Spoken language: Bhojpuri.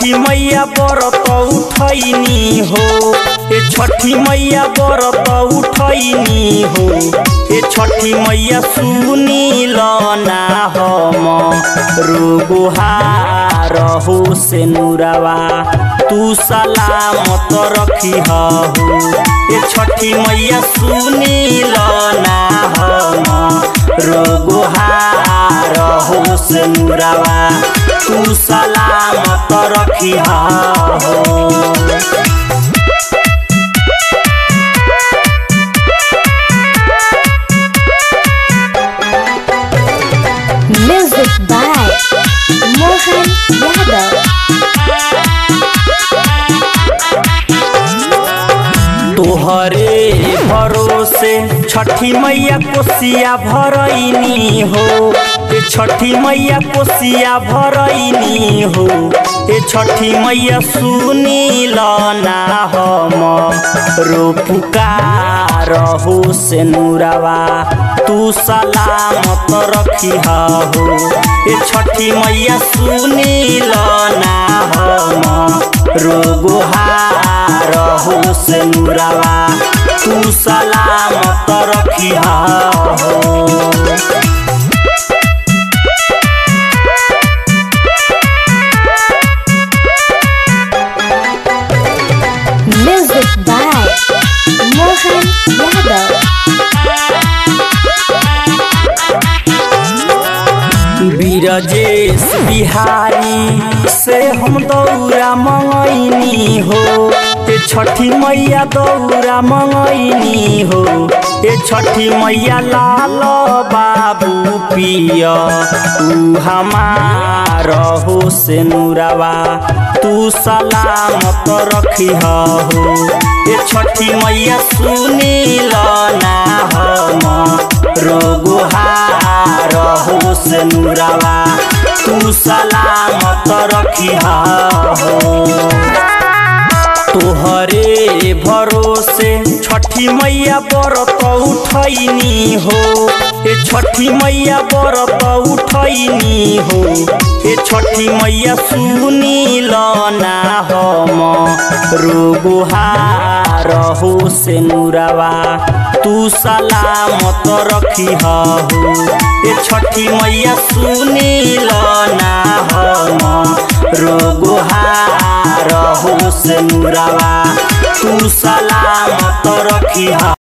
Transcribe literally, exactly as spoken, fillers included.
छठी मैया व्रत उठैनी हो ए छठी मैया व्रत उठैनी हो ए छठी मैया सुनी लना हम रोगुहार हो से नुरावा तू सलामत रखी हो ए छठी मैया सुनी लना हम रोगुहार हो से नुरावा तू सलामत रखी हो। Music by Mohan Yadav। तोहरे भरोसे छठी मैया कोसिया भरैनी हो ए छठी मैया कोसिया भरैनी हो ए छठी मैया सुनी लना हम रो पुकार हो से नुरावा तू सलामत रखी हो ए छठी मैया सुनी लना हम रोगुहार हो से नुरावा तू सलामत रखी हो। Music by Mohan Yadav। Brijesh Bihari से हम दौरा मंगैनी हो ए छठी मैया दौरा मंगैनी हो ए छठी मैया लाल बाबू पिया तू हमार हो से नुरावा तू सलामत रखी हो ए छठी मैया सुनी लना हम रोगुहार हो से नुरावा तू सलामत रखी हो। तोहरे भरोसे छठी मैया व्रत उठैनी हो ए छठी मैया व्रत उठैनी हो ए छठी मैया सुनी लना हम रोगुहार हो से नुरावा तू सलामत रखी हो ए छठी मैया सुनी लना हम रोगुहार हो से नुरावा तू सलामत रखी हो।